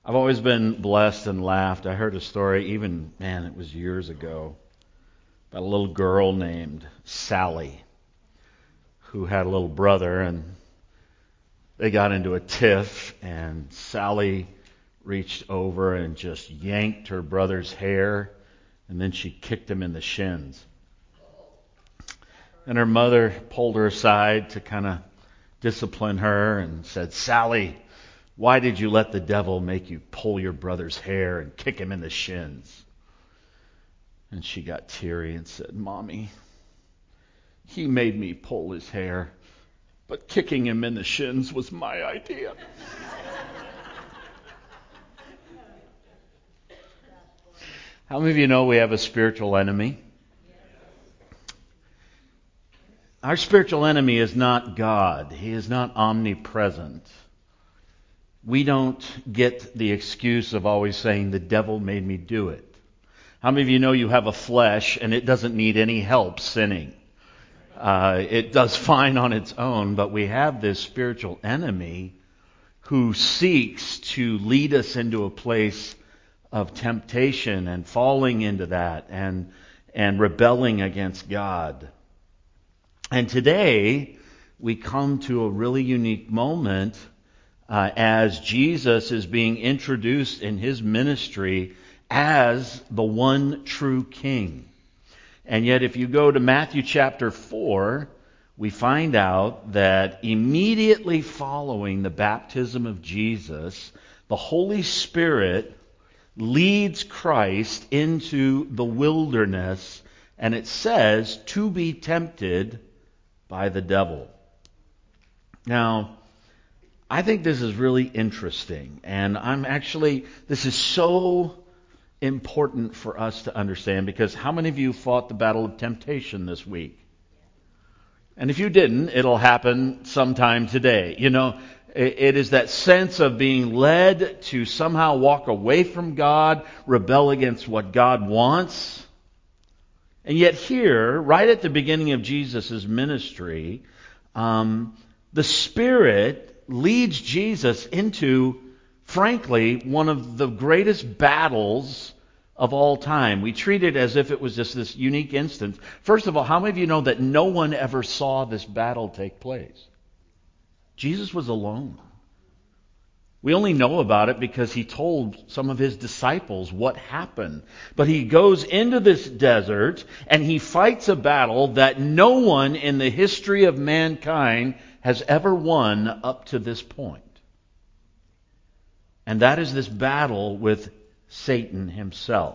I've always been blessed and laughed. I heard a story, it was years ago, about a little girl named Sally who had a little brother, and they got into a tiff, and Sally reached over and just yanked her brother's hair, and then she kicked him in the shins. And her mother pulled her aside to kind of discipline her and said, "Sally, why did you let the devil make you pull your brother's hair and kick him in the shins?" And she got teary and said, "Mommy, he made me pull his hair, but kicking him in the shins was my idea." How many of you know we have a spiritual enemy? Our spiritual enemy is not God. He is not omnipresent. We don't get the excuse of always saying, "The devil made me do it." How many of you know you have a flesh and it doesn't need any help sinning? It does fine on its own, but we have this spiritual enemy who seeks to lead us into a place of temptation and falling into that and rebelling against God. And today we come to a really unique moment as Jesus is being introduced in his ministry as the one true King. And yet if you go to Matthew chapter 4, we find out that immediately following the baptism of Jesus, the Holy Spirit leads Christ into the wilderness, and it says, to be tempted by the devil. Now, I think this is really interesting, and this is so important for us to understand, because how many of you fought the battle of temptation this week? And if you didn't, it'll happen sometime today. You know, it is that sense of being led to somehow walk away from God, rebel against what God wants. And yet here, right at the beginning of Jesus' ministry, the Spirit leads Jesus into, frankly, one of the greatest battles of all time. We treat it as if it was just this unique instance. First of all, how many of you know that no one ever saw this battle take place? Jesus was alone. We only know about it because he told some of his disciples what happened. But he goes into this desert and he fights a battle that no one in the history of mankind has ever won up to this point. And that is this battle with Satan himself.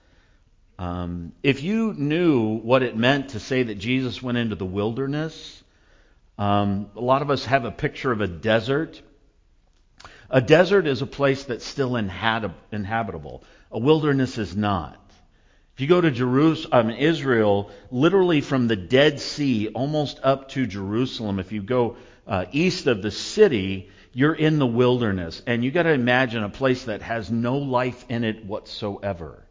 If you knew what it meant to say that Jesus went into the wilderness, a lot of us have a picture of a desert. A desert is a place that's still inhabitable. A wilderness is not. If you go to Israel, literally from the Dead Sea almost up to Jerusalem, if you go east of the city, you're in the wilderness. And you got to imagine a place that has no life in it whatsoever.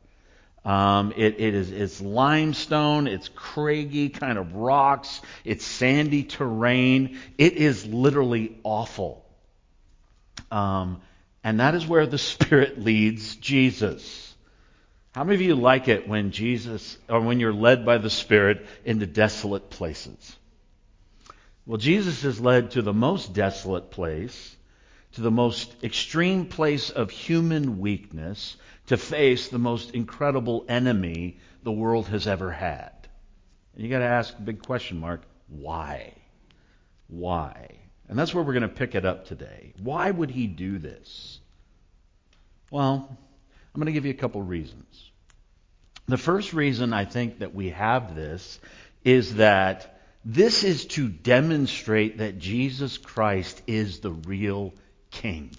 It's limestone, it's craggy kind of rocks, it's sandy terrain. It is literally awful. And that is where the Spirit leads Jesus. How many of you like it when you're led by the Spirit into desolate places? Well, Jesus is led to the most desolate place, to the most extreme place of human weakness, to face the most incredible enemy the world has ever had. And you got to ask a big question mark, why? Why? And that's where we're going to pick it up today. Why would he do this? Well, I'm going to give you a couple reasons. The first reason I think that we have this is that this is to demonstrate that Jesus Christ is the real King.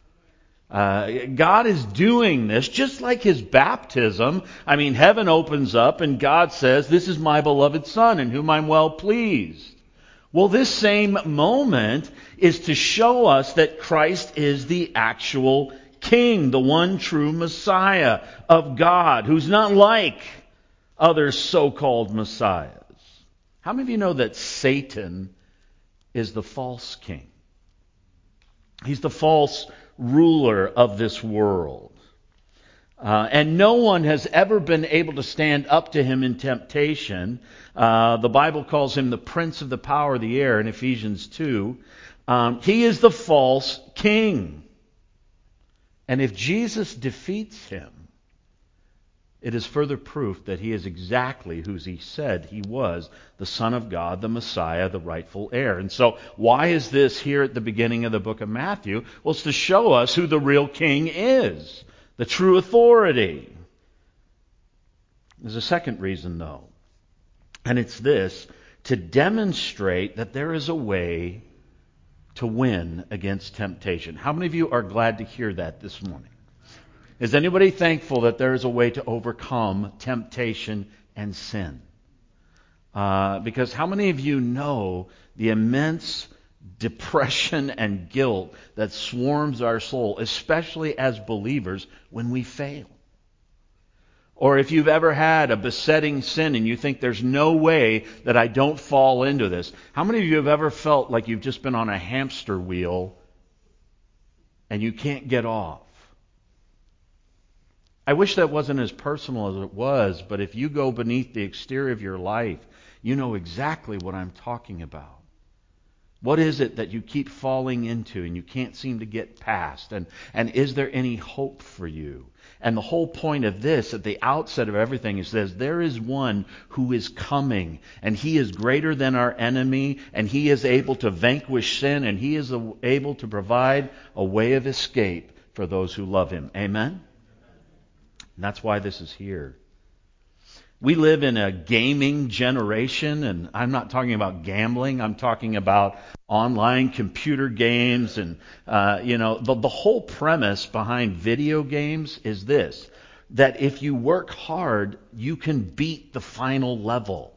God is doing this just like his baptism. I mean, heaven opens up and God says, "This is my beloved Son in whom I'm well pleased." Well, this same moment is to show us that Christ is the actual King, the one true Messiah of God, who's not like other so-called Messiahs. How many of you know that Satan is the false king? He's the false ruler of this world. And no one has ever been able to stand up to him in temptation. The Bible calls him the prince of the power of the air in Ephesians 2. He is the false king. And if Jesus defeats him, it is further proof that he is exactly who he said he was, the Son of God, the Messiah, the rightful heir. And so why is this here at the beginning of the book of Matthew? Well, it's to show us who the real king is, the true authority. There's a second reason, though, and it's this: to demonstrate that there is a way to win against temptation. How many of you are glad to hear that this morning? Is anybody thankful that there is a way to overcome temptation and sin? Because how many of you know the immense depression and guilt that swarms our soul, especially as believers, when we fail? Or if you've ever had a besetting sin and you think there's no way that I don't fall into this. How many of you have ever felt like you've just been on a hamster wheel and you can't get off? I wish that wasn't as personal as it was, but if you go beneath the exterior of your life, you know exactly what I'm talking about. What is it that you keep falling into and you can't seem to get past? And is there any hope for you? And the whole point of this, at the outset of everything, is says there is one who is coming, and he is greater than our enemy, and he is able to vanquish sin, and he is able to provide a way of escape for those who love him. Amen? And that's why this is here. We live in a gaming generation, and I'm not talking about gambling. I'm talking about online computer games. And, the whole premise behind video games is this: that if you work hard, you can beat the final level.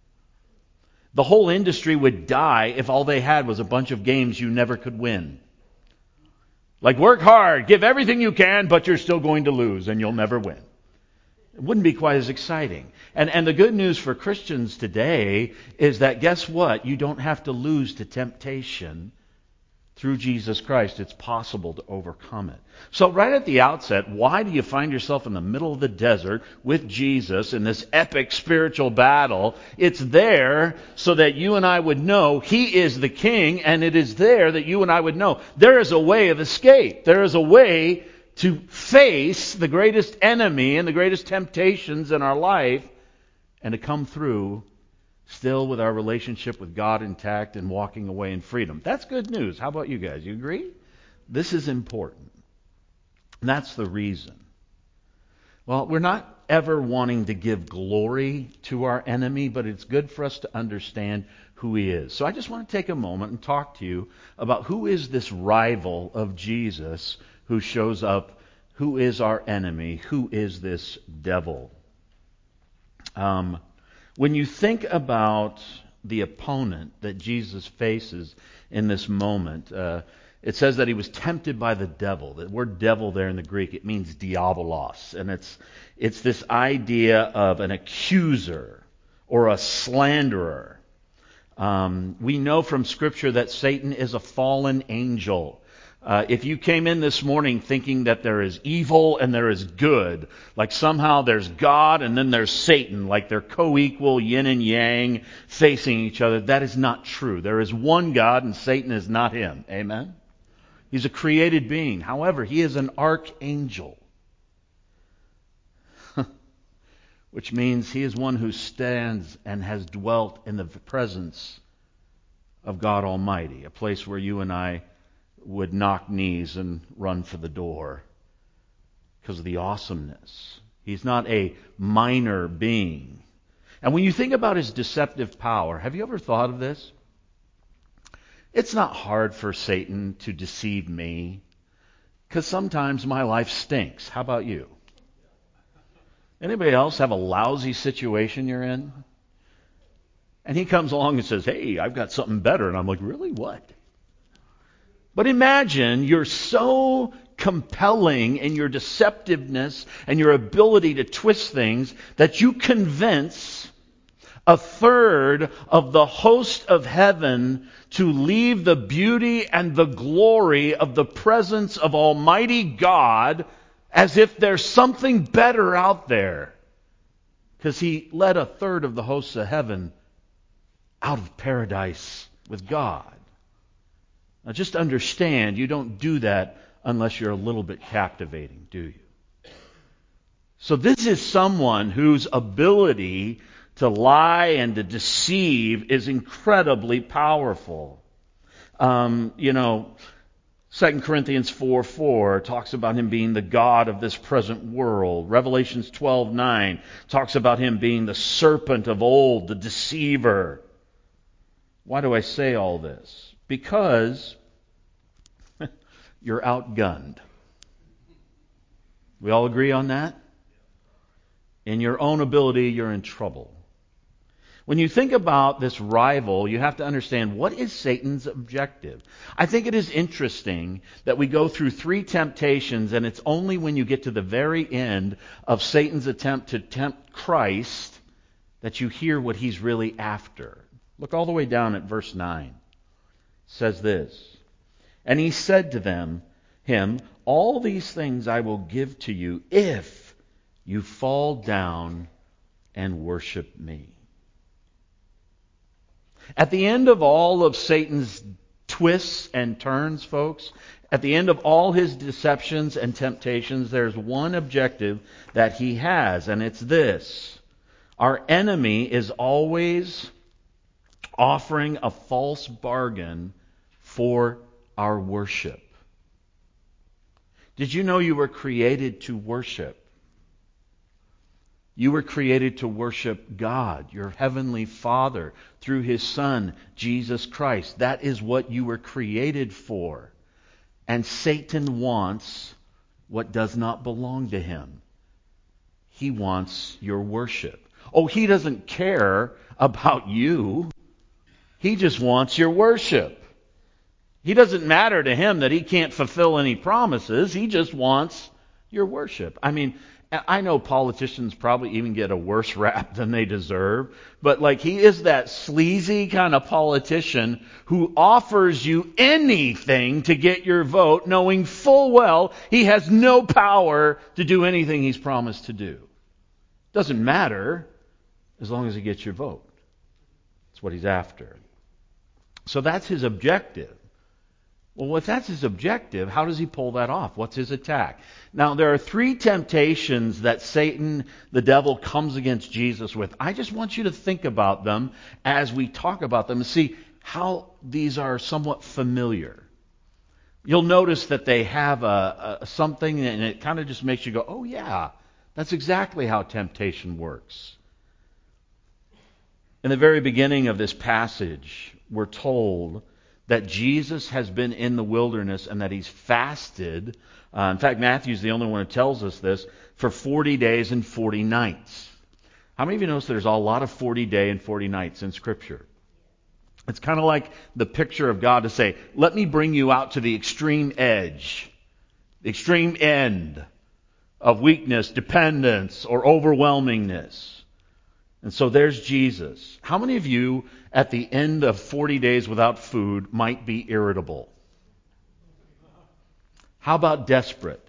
The whole industry would die if all they had was a bunch of games you never could win. Like, work hard, give everything you can, but you're still going to lose and you'll never win. It wouldn't be quite as exciting. And the good news for Christians today is that, guess what? You don't have to lose to temptation. Through Jesus Christ, it's possible to overcome it. So right at the outset, why do you find yourself in the middle of the desert with Jesus in this epic spiritual battle? It's there so that you and I would know He is the King, and it is there that you and I would know there is a way of escape. There is a way to face the greatest enemy and the greatest temptations in our life and to come through still with our relationship with God intact and walking away in freedom. That's good news. How about you guys? You agree? This is important. And that's the reason. Well, we're not ever wanting to give glory to our enemy, but it's good for us to understand who he is. So I just want to take a moment and talk to you about who is this rival of Jesus who shows up, who is our enemy, who is this devil. When you think about the opponent that Jesus faces in this moment, it says that he was tempted by the devil. The word devil there in the Greek, it means diabolos. And it's this idea of an accuser or a slanderer. We know from Scripture that Satan is a fallen angel. If you came in this morning thinking that there is evil and there is good, like somehow there's God and then there's Satan, like they're co-equal, yin and yang, facing each other, that is not true. There is one God and Satan is not him. Amen? He's a created being. However, he is an archangel, which means he is one who stands and has dwelt in the presence of God Almighty, a place where you and I would knock knees and run for the door because of the awesomeness. He's not a minor being. And when you think about his deceptive power, have you ever thought of this? It's not hard for Satan to deceive me because sometimes my life stinks. How about you? Anybody else have a lousy situation you're in? And he comes along and says, hey, I've got something better. And I'm like, really? What? But imagine you're so compelling in your deceptiveness and your ability to twist things that you convince a third of the host of heaven to leave the beauty and the glory of the presence of Almighty God as if there's something better out there. Because He led a third of the hosts of heaven out of paradise with God. Now just understand, you don't do that unless you're a little bit captivating, do you? So this is someone whose ability to lie and to deceive is incredibly powerful. 2 Corinthians 4:4 talks about him being the God of this present world. Revelations 12:9 talks about him being the serpent of old, the deceiver. Why do I say all this? Because you're outgunned. We all agree on that? In your own ability, you're in trouble. When you think about this rival, you have to understand, what is Satan's objective? I think it is interesting that we go through 3 temptations, and it's only when you get to the very end of Satan's attempt to tempt Christ that you hear what he's really after. Look all the way down at verse 9. It says this, "And he said to him, all these things I will give to you if you fall down and worship me." At the end of all of Satan's twists and turns, folks, at the end of all his deceptions and temptations, there's one objective that he has, and it's this. Our enemy is always offering a false bargain for our worship. Did you know you were created to worship? You were created to worship God, your heavenly Father, through His Son, Jesus Christ. That is what you were created for. And Satan wants what does not belong to him. He wants your worship. Oh, he doesn't care about you. He just wants your worship. He doesn't matter to him that he can't fulfill any promises. He just wants your worship. I mean, I know politicians probably even get a worse rap than they deserve, but he is that sleazy kind of politician who offers you anything to get your vote, knowing full well he has no power to do anything he's promised to do. Doesn't matter as long as he gets your vote. That's what he's after. So that's his objective. Well, if that's his objective, how does he pull that off? What's his attack? Now, there are 3 temptations that Satan, the devil, comes against Jesus with. I just want you to think about them as we talk about them and see how these are somewhat familiar. You'll notice that they have something, and it kind of just makes you go, oh yeah, that's exactly how temptation works. In the very beginning of this passage, we're told that Jesus has been in the wilderness and that He's fasted. In fact, Matthew's the only one who tells us this, for 40 days and 40 nights. How many of you notice there's a lot of 40 day and 40 nights in Scripture? It's kind of like the picture of God to say, let me bring you out to the extreme edge, the extreme end of weakness, dependence, or overwhelmingness. And so there's Jesus. How many of you at the end of 40 days without food might be irritable? How about desperate?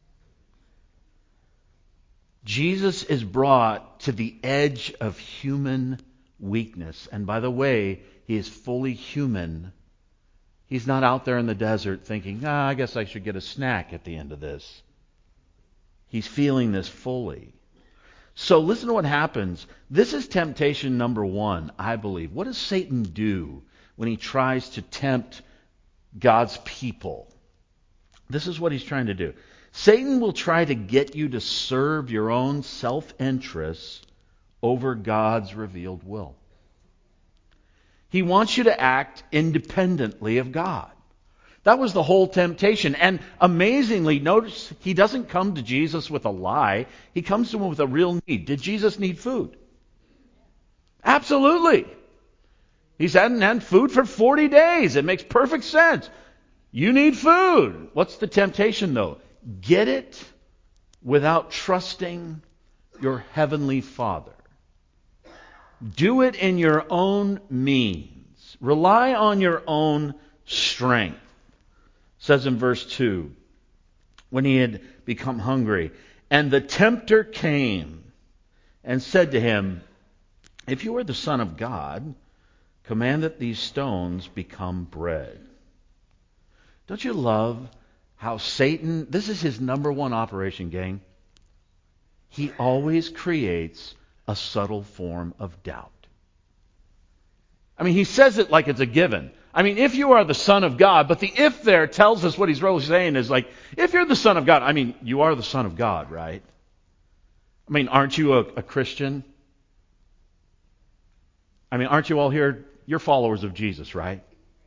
Jesus is brought to the edge of human weakness. And by the way, He is fully human. He's not out there in the desert thinking, I guess I should get a snack at the end of this. He's feeling this fully. So listen to what happens. This is temptation number 1, I believe. What does Satan do when he tries to tempt God's people? This is what he's trying to do. Satan will try to get you to serve your own self-interests over God's revealed will. He wants you to act independently of God. That was the whole temptation. And amazingly, notice he doesn't come to Jesus with a lie. He comes to him with a real need. Did Jesus need food? Absolutely. He's hadn't had food for 40 days. It makes perfect sense. You need food. What's the temptation, though? Get it without trusting your heavenly Father. Do it in your own means. Rely on your own strength. It says in verse 2, when he had become hungry, and the tempter came and said to him, if you are the Son of God, command that these stones become bread. Don't you love how Satan, this is his number one operation, gang. He always creates a subtle form of doubt. I mean, he says it like it's a given. I mean, if you are the Son of God, but the if there tells us what he's really saying is like, if you're the Son of God, I mean, you are the Son of God, right? I mean, aren't you a Christian? I mean, aren't you all here? You're followers of Jesus, right?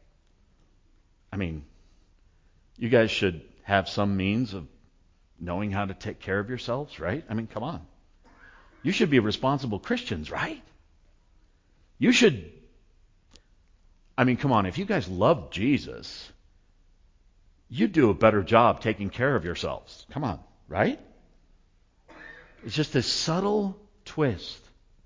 I mean, you guys should have some means of knowing how to take care of yourselves, right? I mean, come on. You should be responsible Christians, right? You should. I mean, come on. If you guys love Jesus, you'd do a better job taking care of yourselves. Come on, right? It's just a subtle twist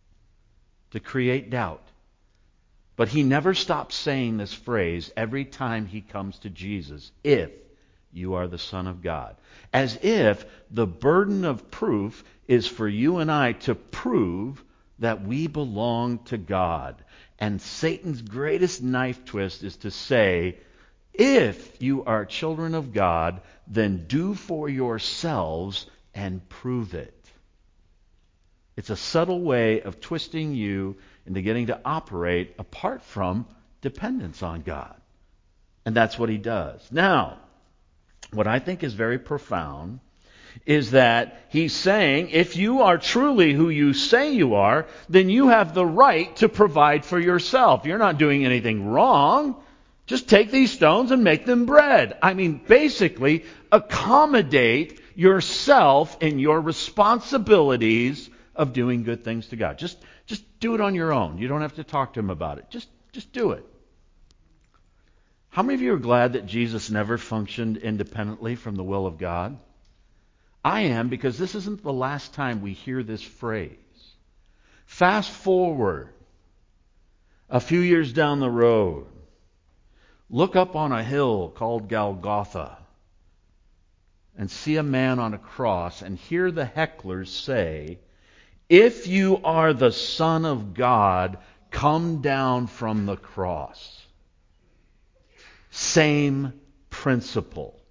to create doubt. But he never stops saying this phrase every time he comes to Jesus, if you are the Son of God. As if the burden of proof is for you and I to prove that we belong to God. And Satan's greatest knife twist is to say, if you are children of God, then do for yourselves and prove it. It's a subtle way of twisting you into getting to operate apart from dependence on God. And that's what he does. Now, what I think is very profound is that he's saying, if you are truly who you say you are, then you have the right to provide for yourself. You're not doing anything wrong. Just take these stones and make them bread. I mean, basically, accommodate yourself in your responsibilities of doing good things to God. Just do it on your own. You don't have to talk to him about it. Just do it. How many of you are glad that Jesus never functioned independently from the will of God? I am, because this isn't the last time we hear this phrase. Fast forward a few years down the road. Look up on a hill called Golgotha and see a man on a cross and hear the hecklers say, if you are the Son of God, come down from the cross. Same principle.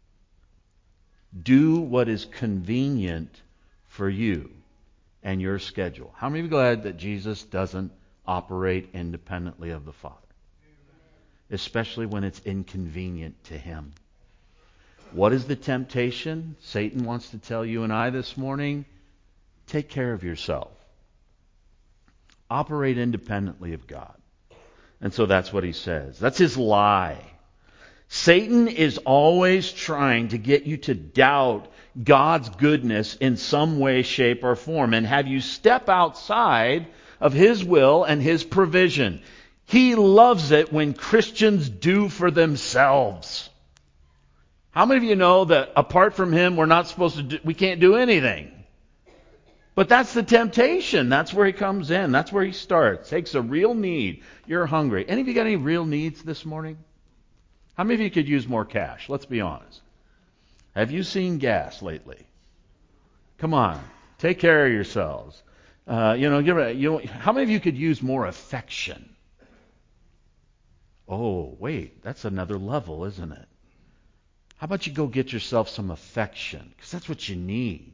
Do what is convenient for you and your schedule. How many of you are glad that Jesus doesn't operate independently of the Father? Especially when it's inconvenient to him. What is the temptation? Satan wants to tell you and I this morning, take care of yourself. Operate independently of God. And so that's what he says. That's his lie. Satan is always trying to get you to doubt God's goodness in some way, shape, or form and have you step outside of his will and his provision. He loves it when Christians do for themselves. How many of you know that apart from him, we can't do anything? But that's the temptation. That's where he comes in. That's where he starts. Takes a real need. You're hungry. Any of you got any real needs this morning? How many of you could use more cash? Let's be honest. Have you seen gas lately? Come on. Take care of yourselves. How many of you could use more affection? Oh, wait. That's another level, isn't it? How about you go get yourself some affection? Because that's what you need.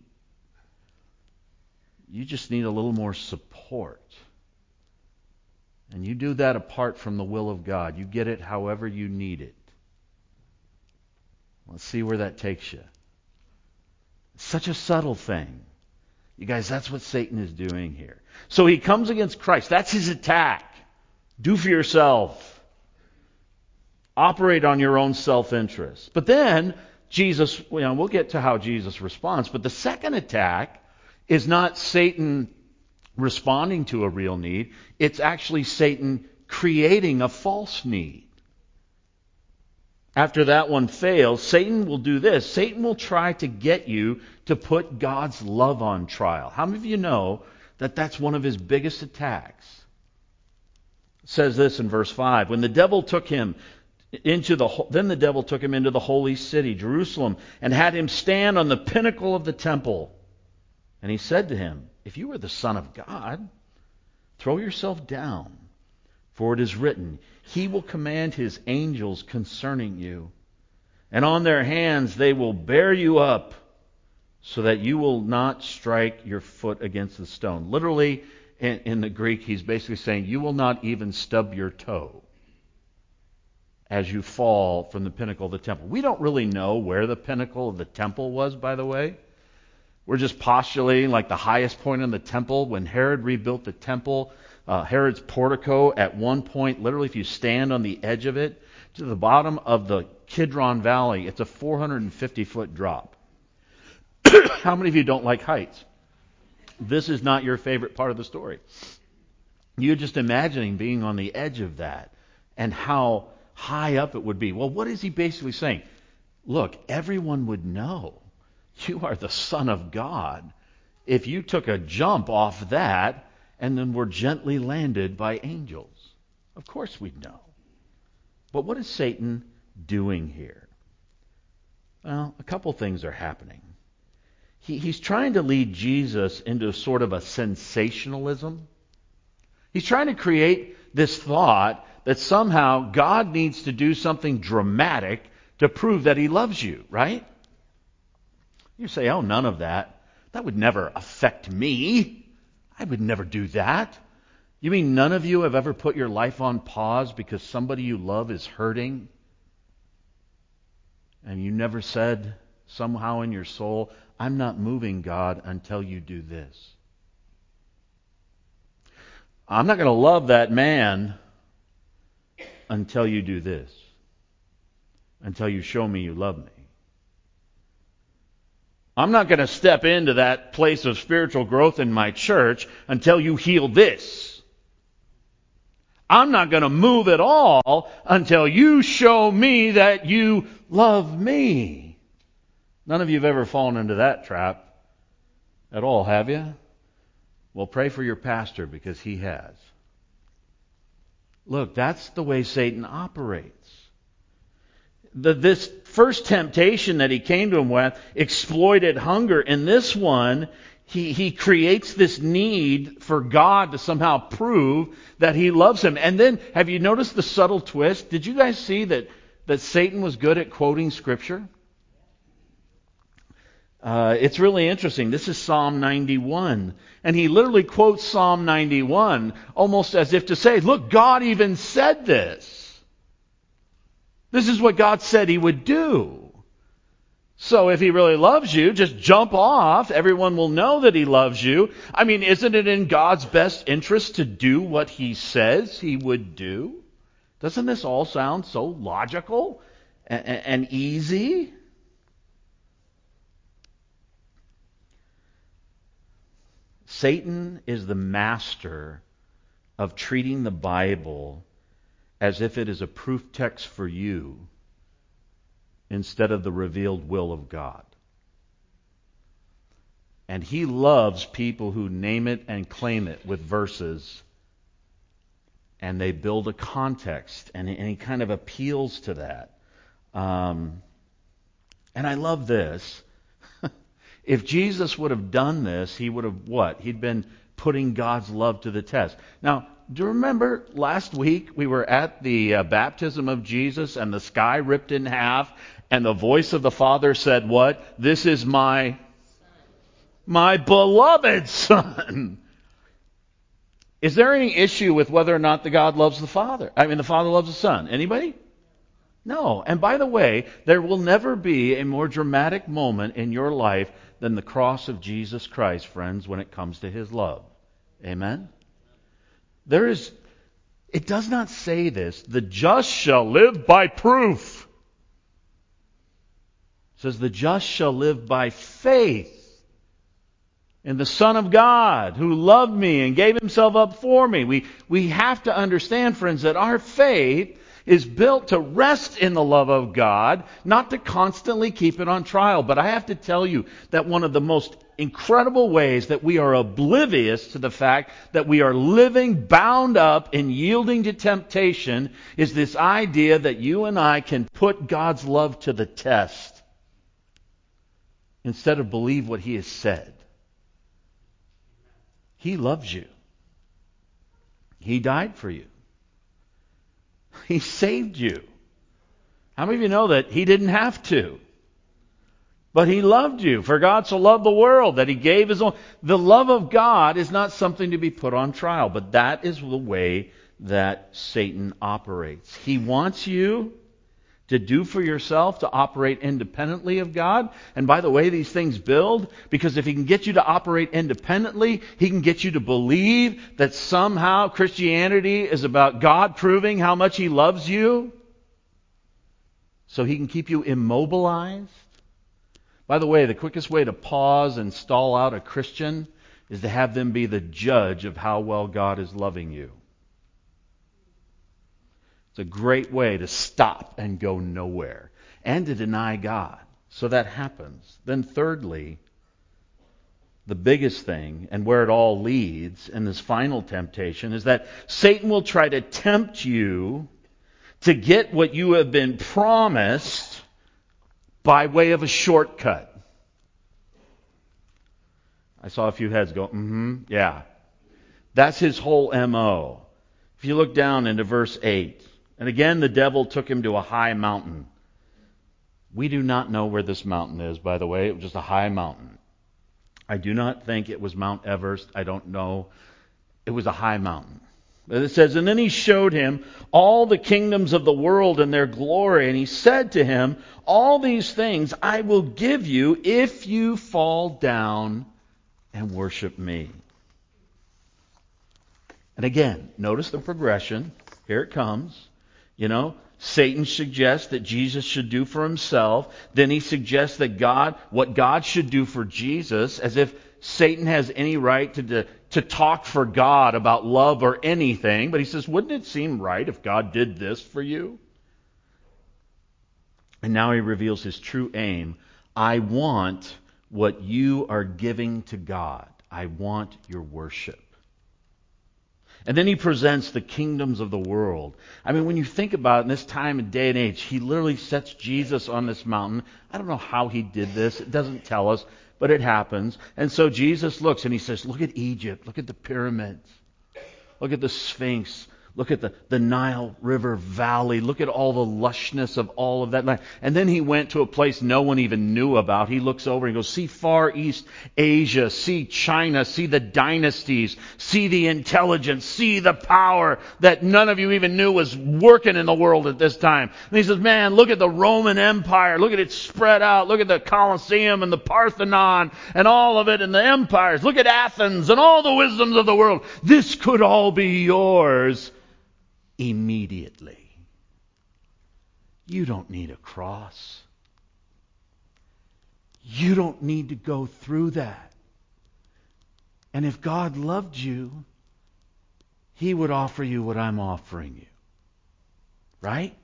You just need a little more support. And you do that apart from the will of God. You get it however you need it. Let's see where that takes you. It's such a subtle thing. You guys, that's what Satan is doing here. So he comes against Christ. That's his attack. Do for yourself. Operate on your own self-interest. But then Jesus, we'll get to how Jesus responds. But the second attack is not Satan responding to a real need. It's actually Satan creating a false need. After that one fails, Satan will do this. Satan will try to get you to put God's love on trial. How many of you know That's one of his biggest attacks. It says this in verse 5. Then the devil took him into the holy city, Jerusalem, and had him stand on the pinnacle of the temple. And he said to him, "If you are the Son of God, throw yourself down, for it is written, He will command His angels concerning you, and on their hands they will bear you up, so that you will not strike your foot against the stone." Literally, in the Greek, he's basically saying, you will not even stub your toe as you fall from the pinnacle of the temple. We don't really know where the pinnacle of the temple was, by the way. We're just postulating like the highest point in the temple. When Herod rebuilt the temple, Herod's portico, at one point, literally if you stand on the edge of it, to the bottom of the Kidron Valley, it's a 450-foot drop. How many of you don't like heights? This is not your favorite part of the story. You're just imagining being on the edge of that and how high up it would be. Well, what is he basically saying? Look, everyone would know you are the Son of God if you took a jump off that and then were gently landed by angels. Of course we'd know. But what is Satan doing here? Well, a couple things are happening. He's trying to lead Jesus into sort of a sensationalism. He's trying to create this thought that somehow God needs to do something dramatic to prove that He loves you, right? You say, oh, none of that. That would never affect me. I would never do that. You mean none of you have ever put your life on pause because somebody you love is hurting? And you never said somehow in your soul, I'm not moving, God, until you do this. I'm not going to love that man until you do this. Until you show me you love me. I'm not going to step into that place of spiritual growth in my church until you heal this. I'm not going to move at all until you show me that you love me. None of you have ever fallen into that trap at all, have you? Well, pray for your pastor because he has. Look, that's the way Satan operates. This first temptation that he came to him with exploited hunger. In this one, he creates this need for God to somehow prove that He loves him. And then, have you noticed the subtle twist? Did you guys see that Satan was good at quoting Scripture? It's really interesting. This is Psalm 91. And he literally quotes Psalm 91 almost as if to say, look, God even said this. This is what God said He would do. So if He really loves you, just jump off. Everyone will know that He loves you. I mean, isn't it in God's best interest to do what He says He would do? Doesn't this all sound so logical and easy? Satan is the master of treating the Bible as if it is a proof text for you instead of the revealed will of God. And he loves people who name it and claim it with verses, and they build a context, and he kind of appeals to that. And I love this. If Jesus would have done this, he would have what? He'd been putting God's love to the test. Now, do you remember last week we were at the baptism of Jesus and the sky ripped in half and the voice of the Father said what? This is my beloved Son. Is there any issue with whether or not the God loves the Father? I mean, the Father loves the Son. Anybody? No. And by the way, there will never be a more dramatic moment in your life than the cross of Jesus Christ, friends, when it comes to His love. Amen? It does not say this, the just shall live by proof. It says the just shall live by faith in the Son of God who loved me and gave Himself up for me. We have to understand, friends, that our faith is built to rest in the love of God, not to constantly keep it on trial. But I have to tell you that one of the most incredible ways that we are oblivious to the fact that we are living bound up in yielding to temptation is this idea that you and I can put God's love to the test instead of believe what He has said. He loves you. He died for you. He saved you. How many of you know that He didn't have to? But He loved you. For God so loved the world that He gave His own. The love of God is not something to be put on trial, but that is the way that Satan operates. He wants you to do for yourself, to operate independently of God. And by the way, these things build, because if he can get you to operate independently, he can get you to believe that somehow Christianity is about God proving how much He loves you, so he can keep you immobilized. By the way, the quickest way to pause and stall out a Christian is to have them be the judge of how well God is loving you. It's a great way to stop and go nowhere and to deny God. So that happens. Then thirdly, the biggest thing and where it all leads in this final temptation is that Satan will try to tempt you to get what you have been promised by way of a shortcut. I saw a few heads go, yeah. That's his whole M.O. If you look down into verse 8, and again the devil took him to a high mountain. We do not know where this mountain is, by the way. It was just a high mountain. I do not think it was Mount Everest. I don't know. It was a high mountain. But it says, and then he showed him all the kingdoms of the world and their glory. And he said to him, all these things I will give you if you fall down and worship me. And again, notice the progression. Here it comes. Satan suggests that Jesus should do for himself. Then he suggests that what God should do for Jesus, as if Satan has any right to talk for God about love or anything. But he says, wouldn't it seem right if God did this for you? And now he reveals his true aim. I want what you are giving to God. I want your worship. And then he presents the kingdoms of the world. I mean, when you think about it, in this time and day and age, he literally sets Jesus on this mountain. I don't know how he did this. It doesn't tell us, but it happens. And so Jesus looks and he says, look at Egypt. Look at the pyramids. Look at the Sphinx. Look at the Nile River Valley. Look at all the lushness of all of that land. And then he went to a place no one even knew about. He looks over and goes, see Far East Asia, see China, see the dynasties, see the intelligence, see the power that none of you even knew was working in the world at this time. And he says, man, look at the Roman Empire. Look at it spread out. Look at the Colosseum and the Parthenon and all of it and the empires. Look at Athens and all the wisdoms of the world. This could all be yours immediately. You don't need a cross. You don't need to go through that. And if God loved you, He would offer you what I'm offering you. Right?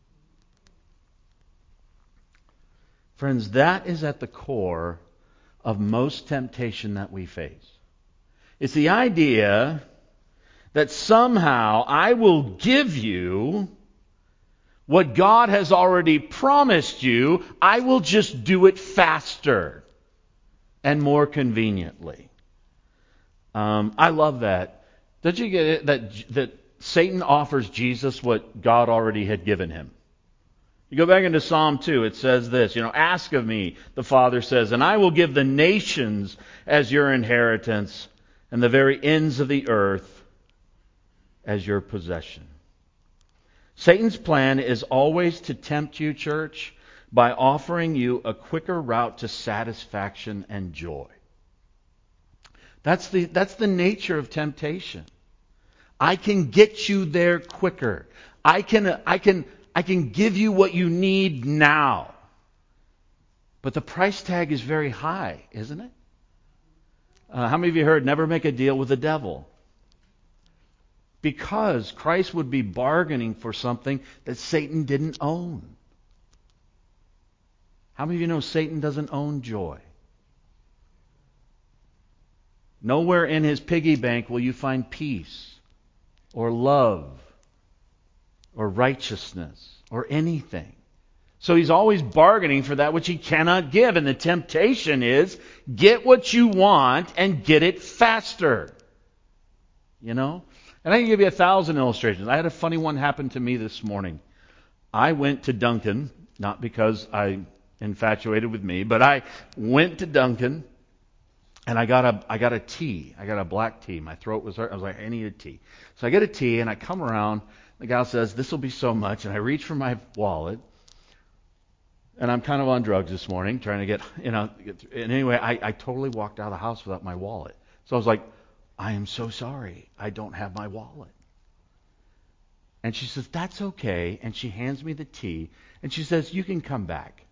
Friends, that is at the core of most temptation that we face. It's the idea that somehow I will give you what God has already promised you. I will just do it faster and more conveniently. I love that. Don't you get it? That Satan offers Jesus what God already had given him. You go back into Psalm 2, it says this, ask of me, the Father says, and I will give the nations as your inheritance and the very ends of the earth as your possession. Satan's plan is always to tempt you, church, by offering you a quicker route to satisfaction and joy. That's the nature of temptation. I can get you there quicker. I can give you what you need now. But the price tag is very high, isn't it? How many of you heard, never make a deal with the devil? Because Christ would be bargaining for something that Satan didn't own. How many of you know Satan doesn't own joy? Nowhere in his piggy bank will you find peace or love or righteousness or anything. So he's always bargaining for that which he cannot give. And the temptation is, get what you want and get it faster. You know? And I can give you 1,000 illustrations. I had a funny one happen to me this morning. I went to Dunkin', not because I'm infatuated with me, but I went to Dunkin'. And I got a tea. I got a black tea. My throat was hurt. I was like, I need a tea. So I get a tea, and I come around. The gal says, this will be so much. And I reach for my wallet. And I'm kind of on drugs this morning, trying to get. And anyway, I totally walked out of the house without my wallet. So I was like, I am so sorry. I don't have my wallet. And she says, that's okay. And she hands me the tea. And she says, you can come back.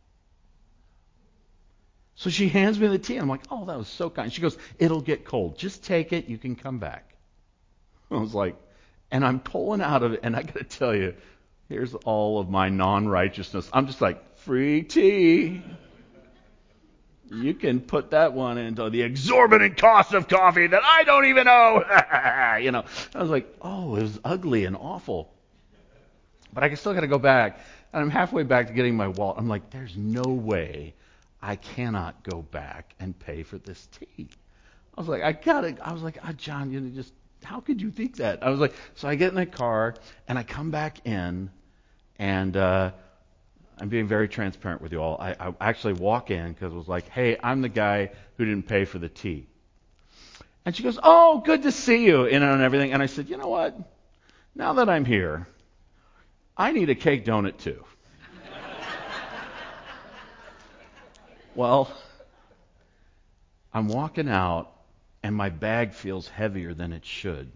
So she hands me the tea. I'm like, oh, that was so kind. She goes, it'll get cold. Just take it. You can come back. I was like, and I'm pulling out of it. And I got to tell you, here's all of my non-righteousness. I'm just like, free tea. You can put that one into the exorbitant cost of coffee that I don't even know. I was like, oh, it was ugly and awful. But I still got to go back. And I'm halfway back to getting my wallet. I'm like, there's no way I cannot go back and pay for this tea. I was like, John, just how could you think that? I was like, so I get in the car and I come back in, and I'm being very transparent with you all. I actually walk in because it was like, hey, I'm the guy who didn't pay for the tea. And she goes, oh, good to see you, and everything. And I said, you know what? Now that I'm here, I need a cake donut too. Well, I'm walking out, and my bag feels heavier than it should.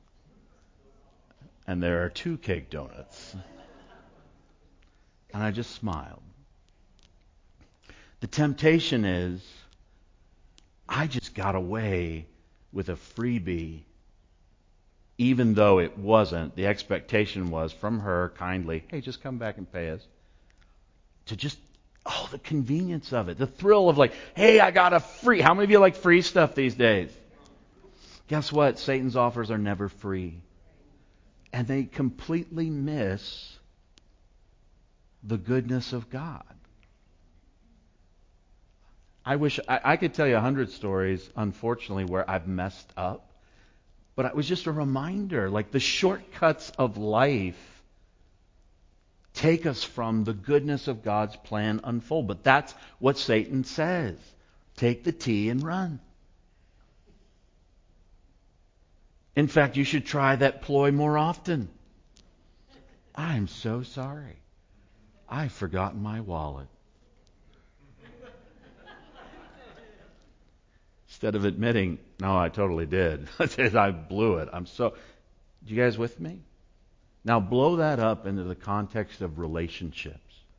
And there are 2 cake donuts. And I just smiled. The temptation is, I just got away with a freebie, even though it wasn't. The expectation was from her kindly, hey, just come back and pay us. To just the convenience of it. The thrill of like, hey, I got a free. How many of you like free stuff these days? Guess what? Satan's offers are never free. And they completely miss the goodness of God. I wish I could tell you 100 stories, unfortunately, where I've messed up. But it was just a reminder, like the shortcuts of life take us from the goodness of God's plan unfold. But that's what Satan says. Take the tea and run. In fact, you should try that ploy more often. I'm so sorry. I've forgotten my wallet. Instead of admitting, no, I totally did. I blew it. You guys with me? Now blow that up into the context of relationships.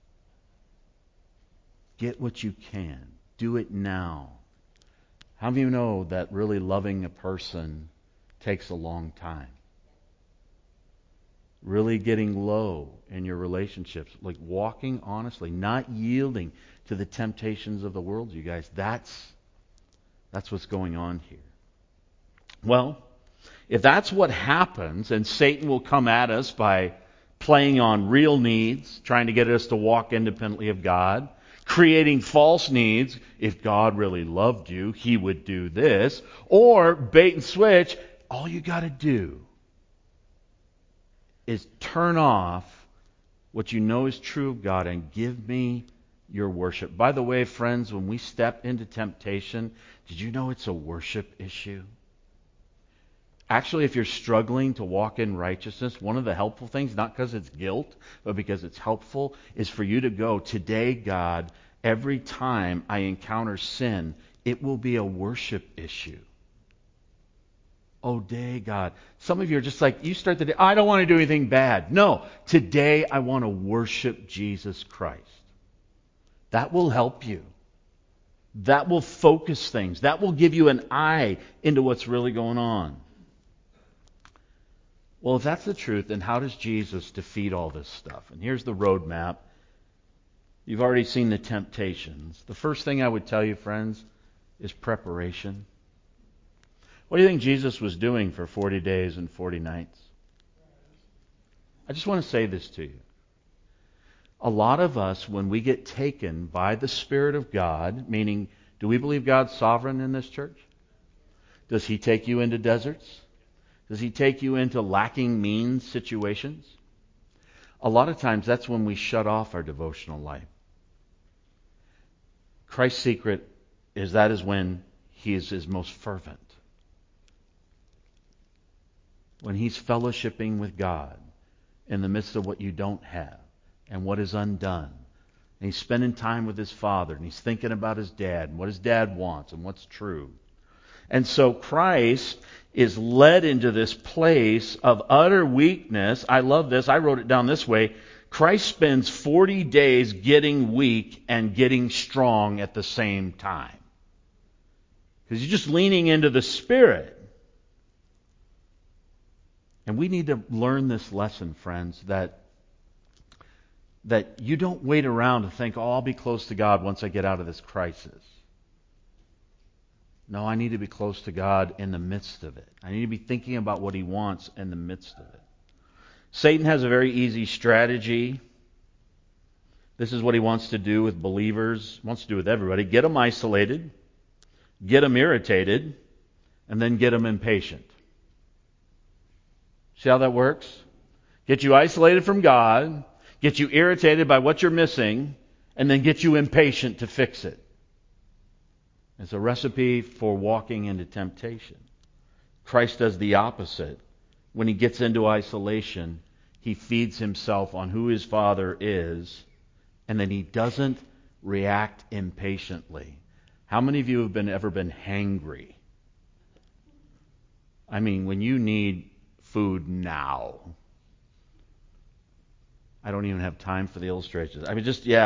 Get what you can. Do it now. How many of you know that really loving a person takes a long time? Really getting low in your relationships, like walking honestly, not yielding to the temptations of the world, you guys. That's what's going on here. Well, if that's what happens, and Satan will come at us by playing on real needs, trying to get us to walk independently of God, creating false needs, if God really loved you, He would do this, or bait and switch, all you got to do is turn off what you know is true of God and give me your worship. By the way, friends, when we step into temptation, did you know it's a worship issue? Actually, if you're struggling to walk in righteousness, one of the helpful things, not because it's guilt, but because it's helpful, is for you to go, today, God, every time I encounter sin, it will be a worship issue. Oh, day, God. Some of you are just like, you start the day, I don't want to do anything bad. No, today I want to worship Jesus Christ. That will help you. That will focus things. That will give you an eye into what's really going on. Well, if that's the truth, then how does Jesus defeat all this stuff? And here's the roadmap. You've already seen the temptations. The first thing I would tell you, friends, is preparation. What do you think Jesus was doing for 40 days and 40 nights? I just want to say this to you. A lot of us, when we get taken by the Spirit of God, meaning, do we believe God's sovereign in this church? Does He take you into deserts? Does He take you into lacking means situations? A lot of times that's when we shut off our devotional life. Christ's secret is that is when He is His most fervent. When He's fellowshipping with God in the midst of what you don't have and what is undone. And He's spending time with His Father, and He's thinking about His dad and what His dad wants and what's true. And so Christ is led into this place of utter weakness. I love this. I wrote it down this way. Christ spends 40 days getting weak and getting strong at the same time. Because He's just leaning into the Spirit. And we need to learn this lesson, friends, that you don't wait around to think, oh, I'll be close to God once I get out of this crisis. No, I need to be close to God in the midst of it. I need to be thinking about what He wants in the midst of it. Satan has a very easy strategy. This is what he wants to do with believers. He wants to do with everybody. Get them isolated, get them irritated, and then get them impatient. See how that works? Get you isolated from God, get you irritated by what you're missing, and then get you impatient to fix it. It's a recipe for walking into temptation. Christ does the opposite. When He gets into isolation, He feeds Himself on who His Father is, and then He doesn't react impatiently. How many of you have ever been hangry? I mean, when you need food now. I don't even have time for the illustrations. I mean,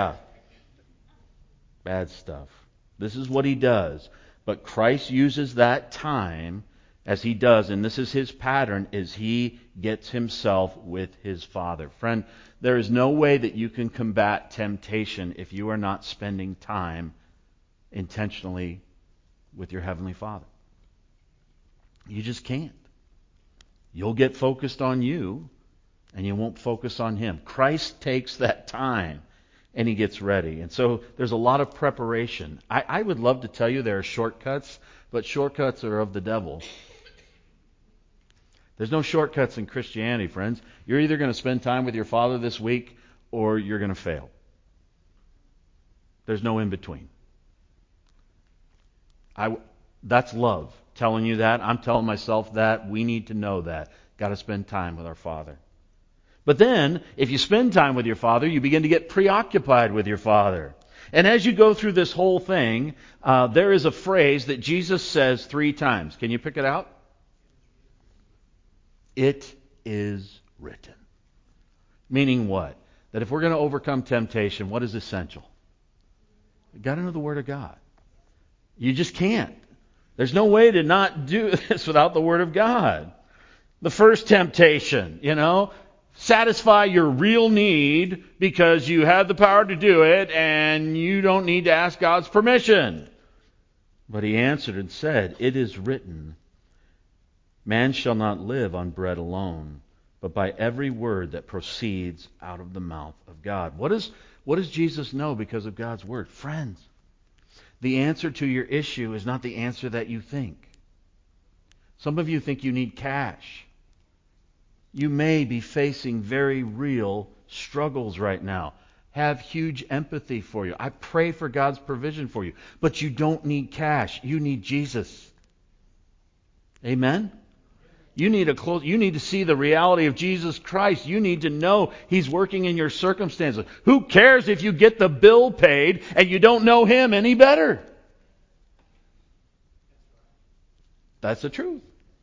bad stuff. This is what He does. But Christ uses that time as He does, and this is His pattern, is He gets Himself with His Father. Friend, there is no way that you can combat temptation if you are not spending time intentionally with your Heavenly Father. You just can't. You'll get focused on you, and you won't focus on Him. Christ takes that time, and He gets ready. And so there's a lot of preparation. I would love to tell you there are shortcuts, but shortcuts are of the devil. There's no shortcuts in Christianity, friends. You're either going to spend time with your Father this week, or you're going to fail. There's no in between. That's love. Telling you that. I'm telling myself that. We need to know that. Got to spend time with our Father. But then, if you spend time with your Father, you begin to get preoccupied with your Father. And as you go through this whole thing, there is a phrase that Jesus says 3 times. Can you pick it out? It is written. Meaning what? That if we're going to overcome temptation, what is essential? You've got to know the Word of God. You just can't. There's no way to not do this without the Word of God. The first temptation, satisfy your real need because you have the power to do it and you don't need to ask God's permission. But He answered and said, it is written, man shall not live on bread alone, but by every word that proceeds out of the mouth of God. What does Jesus know because of God's Word? Friends, the answer to your issue is not the answer that you think. Some of you think you need cash. You may be facing very real struggles right now. Have huge empathy for you. I pray for God's provision for you. But you don't need cash. You need Jesus. Amen? You need to see the reality of Jesus Christ. You need to know He's working in your circumstances. Who cares if you get the bill paid and you don't know Him any better? That's the truth.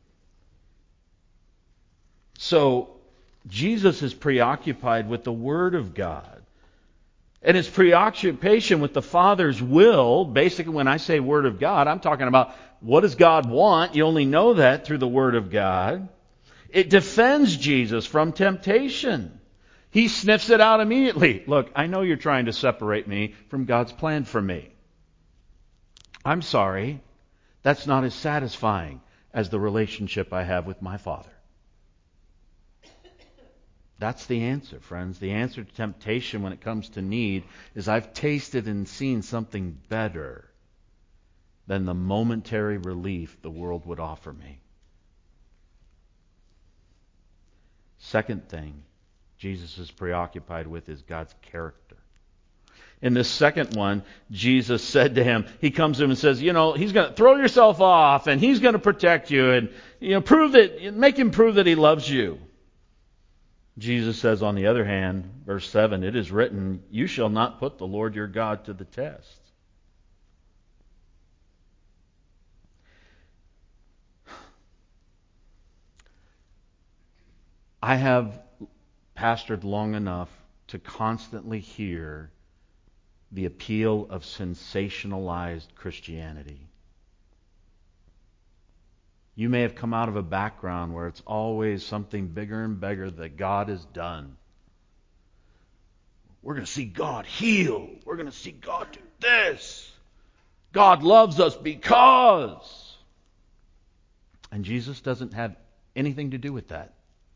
So, Jesus is preoccupied with the Word of God. And his preoccupation with the Father's will, basically when I say Word of God, I'm talking about what does God want? You only know that through the Word of God. It defends Jesus from temptation. He sniffs it out immediately. Look, I know you're trying to separate me from God's plan for me. I'm sorry. That's not as satisfying as the relationship I have with my Father. That's the answer, friends. The answer to temptation when it comes to need is I've tasted and seen something better than the momentary relief the world would offer me. Second thing Jesus is preoccupied with is God's character. In this second one, Jesus said to him, he comes to him and says, he's going to throw yourself off and he's going to protect you and, make him prove that he loves you. Jesus says, on the other hand, verse 7, it is written, you shall not put the Lord your God to the test. I have pastored long enough to constantly hear the appeal of sensationalized Christianity. You may have come out of a background where it's always something bigger and bigger that God has done. We're going to see God heal. We're going to see God do this. God loves us because. And Jesus doesn't have anything to do with that.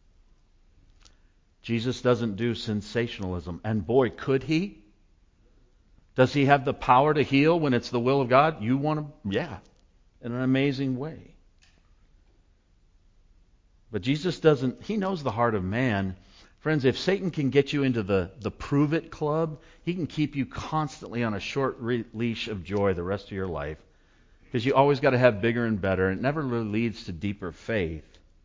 Jesus doesn't do sensationalism. And boy, could he? Does he have the power to heal when it's the will of God? You want to? Yeah, in an amazing way. But Jesus doesn't, he knows the heart of man. Friends, if Satan can get you into the prove it club, he can keep you constantly on a short leash of joy the rest of your life. Because you always got to have bigger and better. It never really leads to deeper faith.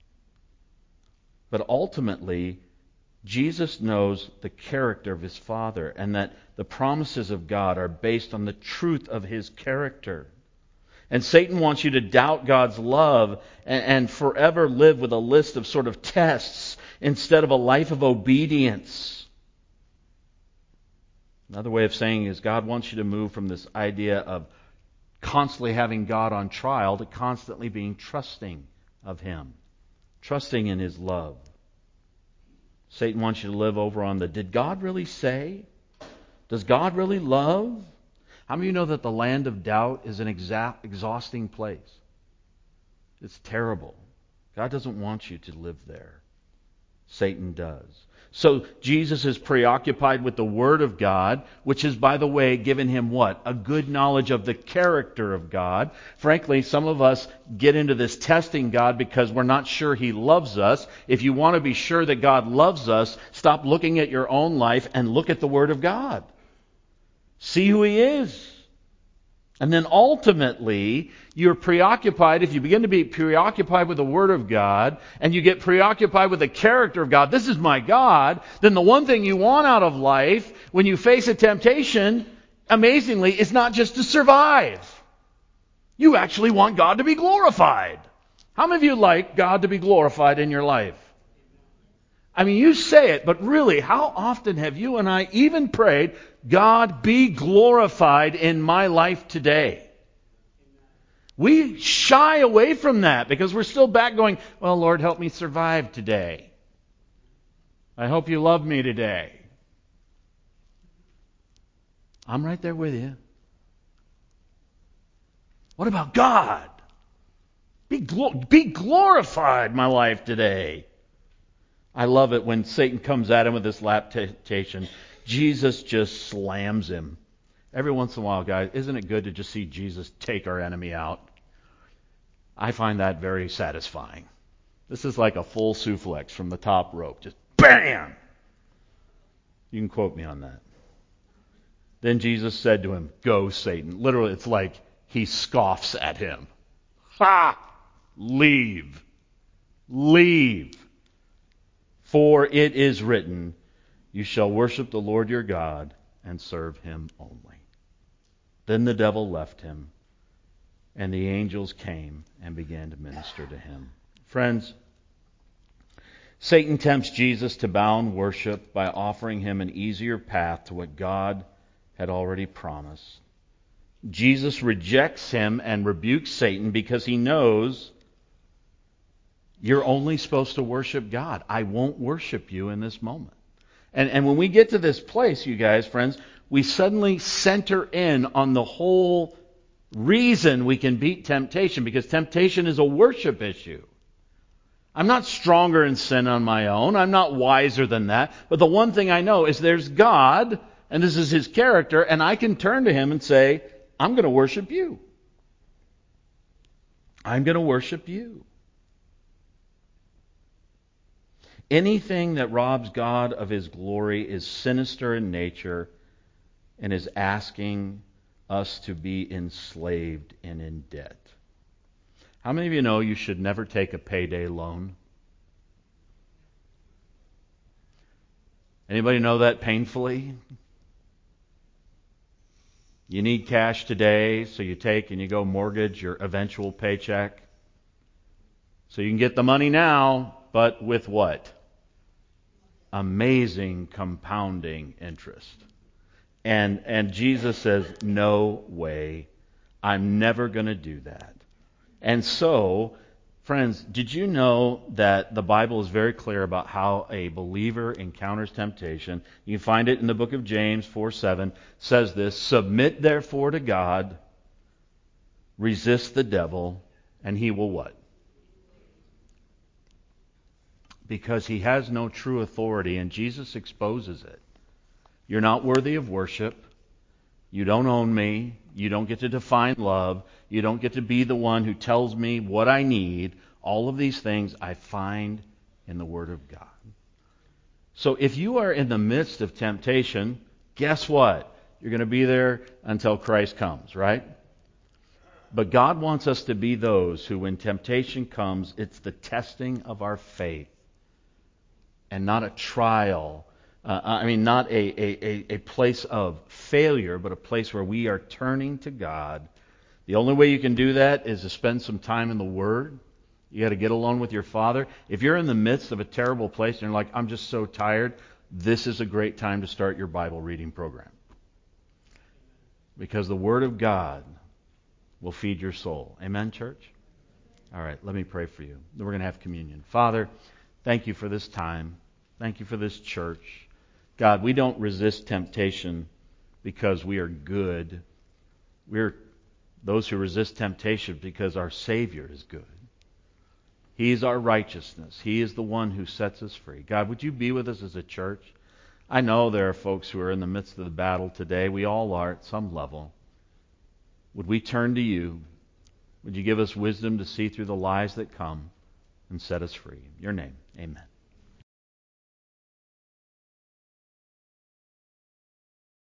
But ultimately, Jesus knows the character of his Father and that the promises of God are based on the truth of his character. And Satan wants you to doubt God's love and forever live with a list of sort of tests instead of a life of obedience. Another way of saying is God wants you to move from this idea of constantly having God on trial to constantly being trusting of him, trusting in his love. Satan wants you to live over on the, did God really say? Does God really love? How many of you know that the land of doubt is an exhausting place? It's terrible. God doesn't want you to live there. Satan does. So Jesus is preoccupied with the Word of God, which has, by the way, given him what? A good knowledge of the character of God. Frankly, some of us get into this testing God because we're not sure he loves us. If you want to be sure that God loves us, stop looking at your own life and look at the Word of God. See who he is. And then ultimately, you're preoccupied, if you begin to be preoccupied with the Word of God, and you get preoccupied with the character of God, this is my God, then the one thing you want out of life, when you face a temptation, amazingly, is not just to survive. You actually want God to be glorified. How many of you like God to be glorified in your life? I mean, you say it, but really, how often have you and I even prayed, God, be glorified in my life today? We shy away from that because we're still back going, well, Lord, help me survive today. I hope you love me today. I'm right there with you. What about God? Be glorified in my life today. I love it when Satan comes at him with this temptation. Jesus just slams him. Every once in a while, guys, isn't it good to just see Jesus take our enemy out? I find that very satisfying. This is like a full suplex from the top rope. Just bam! You can quote me on that. Then Jesus said to him, go, Satan. Literally, it's like he scoffs at him. Ha! Leave. Leave. For it is written, you shall worship the Lord your God and serve him only. Then the devil left him, and the angels came and began to minister to him. Friends, Satan tempts Jesus to bow in worship by offering him an easier path to what God had already promised. Jesus rejects him and rebukes Satan because he knows You're only supposed to worship God. I won't worship you in this moment. And when we get to this place, you guys, friends, we suddenly center in on the whole reason we can beat temptation, because temptation is a worship issue. I'm not stronger in sin on my own. I'm not wiser than that. But the one thing I know is there's God, and this is His character, and I can turn to Him and say, I'm going to worship you. I'm going to worship you. Anything that robs God of His glory is sinister in nature and is asking us to be enslaved and in debt. How many of you know you should never take a payday loan? Anybody know that painfully? You need cash today, so you take and you go mortgage your eventual paycheck. So you can get the money now, but with what? Amazing compounding interest. And Jesus says, no way. I'm never going to do that. And so, friends, did you know that the Bible is very clear about how a believer encounters temptation? You can find it in the book of James 4:7. Says this, submit therefore to God, resist the devil, and he will what? Because he has no true authority, and Jesus exposes it. You're not worthy of worship. You don't own me. You don't get to define love. You don't get to be the one who tells me what I need. All of these things I find in the Word of God. So if you are in the midst of temptation, guess what? You're going to be there until Christ comes, right? But God wants us to be those who, when temptation comes, it's the testing of our faith and not a trial. Not a place of failure, but a place where we are turning to God. The only way you can do that is to spend some time in the Word. You got to get alone with your Father. If you're in the midst of a terrible place and you're like, I'm just so tired, this is a great time to start your Bible reading program. Because the Word of God will feed your soul. Amen, church? All right, let me pray for you. Then we're going to have communion. Father, thank you for this time. Thank you for this church. God, we don't resist temptation because we are good. We're those who resist temptation because our Savior is good. He is our righteousness. He is the one who sets us free. God, would you be with us as a church? I know there are folks who are in the midst of the battle today. We all are at some level. Would we turn to you? Would you give us wisdom to see through the lies that come and set us free? In your name, amen.